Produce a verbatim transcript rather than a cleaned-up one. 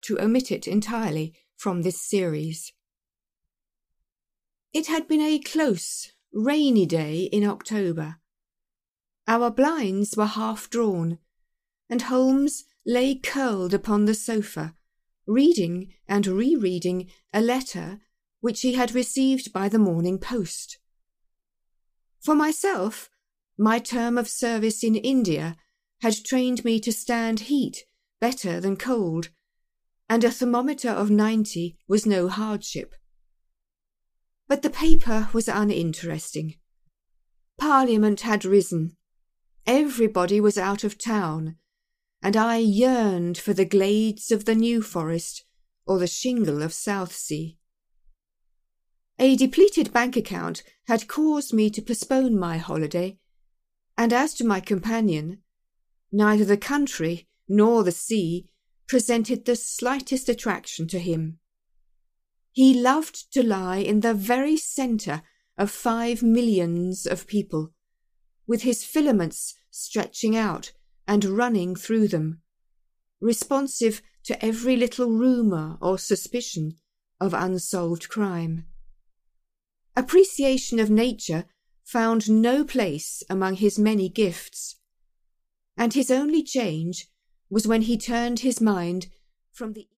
to omit it entirely from this series. It had been a close, rainy day in October. Our blinds were half drawn, and Holmes lay curled upon the sofa, reading and rereading a letter which he had received by the morning post. For myself, my term of service in India had trained me to stand heat better than cold, and a thermometer of ninety was no hardship. But the paper was uninteresting. Parliament had risen. Everybody was out of town, and I yearned for the glades of the New Forest or the shingle of Southsea. A depleted bank account had caused me to postpone my holiday, and as to my companion, neither the country nor the sea presented the slightest attraction to him. He loved to lie in the very centre of five millions of people, with his filaments stretching out and running through them, responsive to every little rumour or suspicion of unsolved crime. Appreciation of nature found no place among his many gifts, and his only change was when he turned his mind from the